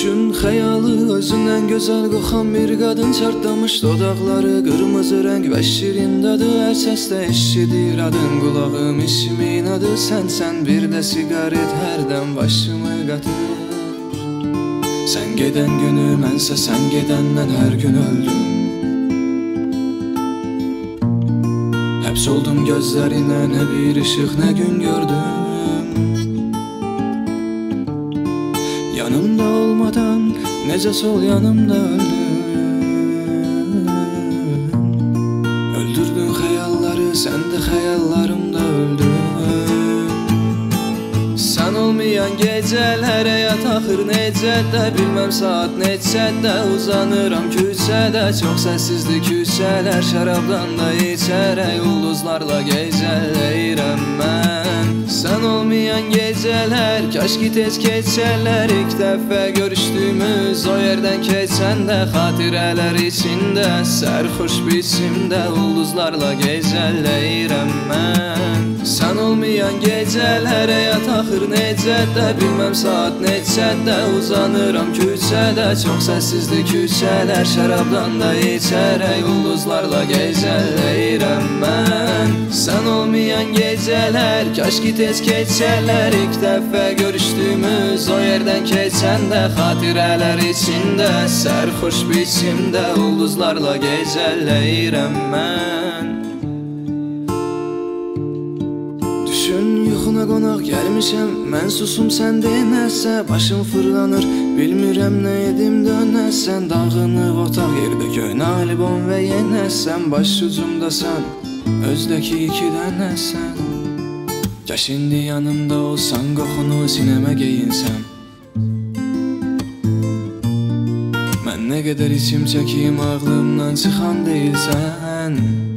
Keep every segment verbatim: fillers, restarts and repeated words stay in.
Düşün xəyalı özündən gözəl qoxan bir qadın çartlamış dodaqları qırmızı rəng və şirin dadı hər səsdə eşidir adın qulağım işimin adı sənsən bir də siqaret hərdən başımı qatır Sən gedən günü mənsə sən gedəndən hər gün öldüm Həbs oldum gözlərinə nə bir işıq nə gün gördüm Yanımda olmadan necə sol yanımda öldün Öldürdün xəyalları sən də xəyallarımda öldün Sən olmayan gecələrə yataqır necə də bilməm saat neçədə uzanıram küçədə Çox səssizdir küçələr şərabdan da içərək ulduzlarla gecələyirəm mən Sən olmayan gecələr kaş ki tez keçərlər İlk dəfə görüşdüyümüz o yerdən keçəndə Xatirələr içində sərxoş biçimdə ulduzlarla gecələyirəm mən Sən olmayan gecələrə yataqır necə də bilməm saat neçədə uzanıram küçədə Çox səssizdir küçələr şərabdan da içərək ulduzlarla gecələyirəm mən Sən olmayan gecələr kaş ki tez keçərlər İlk dəfə görüşdüyümüz o yerdən keçəndə Xatirələr içində sərxoş biçimdə ulduzlarla gecələyirəm mən Düşün yuxuna qonaq gəlmişəm Mən susum sən deyənəsə Başım fırlanır bilmirəm nə edim dönəsən Dağınıb otaq yerdə göynə albom və yenəsən Baş ucumdasan özdəki iki dənəsən Kaş indi yanımda olsan qoxunu sinəmə geyinsəm Mən nə qədər içim çəkiyim ağlımdan çıxan deyilsən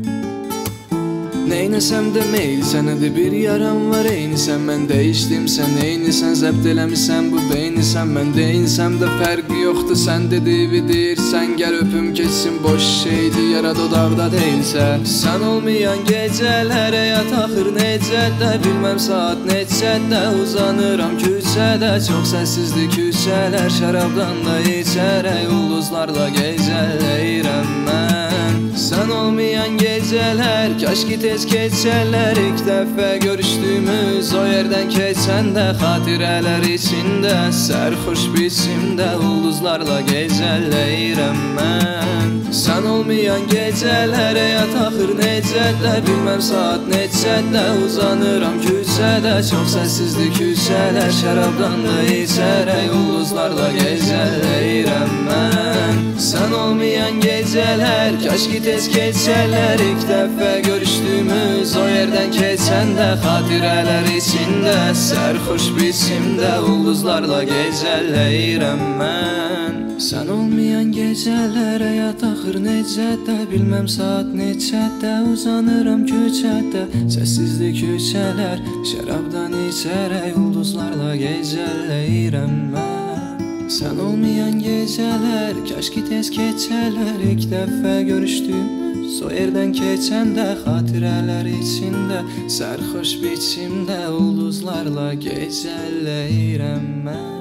Neynəsəm də meyl sənədir bir yaram var eynisən Mən dəyişdim sən eynisən zəbt eləmişsən bu beynisən Mən deyinsəm də fərqi yoxdur sən dediği deyirsən Gəl öpüm keçsin boş şeydir yara dodaqda deyilsə Sən olmayan gecələrə yataqır necə də bilməm saat neçədə uzanıram küçədə Çox səssizdir küçələr şərabdan da içərək ulduzlarla gecələyirəm mən Sən olmayan gecələr kaş ki tez keçərlər İlk dəfə görüşdüyümüz o yerdən keçəndə Xatirələr içində sərxoş biçimdə ulduzlarla gecələyirəm mən Sən olmayan gecələrə yataqır necə də bilməm saat neçədə uzanıram küçədə Çox səssizdir küçələr şərabdan da içərək ulduzlarla gecələyirəm mən Sən olmayan gecələr kaş ki tez keçərlər İlk dəfə görüşdüyümüz o yerdən keçəndə Xatirələr içində sərxoş biçimdə ulduzlarla gecələyirəm mən Sən olmayan gecələrə yataqır necə də bilməm saat neçədə uzanıram küçədə Səssizdir küçələr şərabdan içərək ulduzlarla gecələyirəm mən Sən olmayan gecələr kaş ki tez keçərlər İlk dəfə görüşdüyümüz o yerdən keçəndə Xatirələr içində sərxoş biçimdə ulduzlarla gecələyirəm mən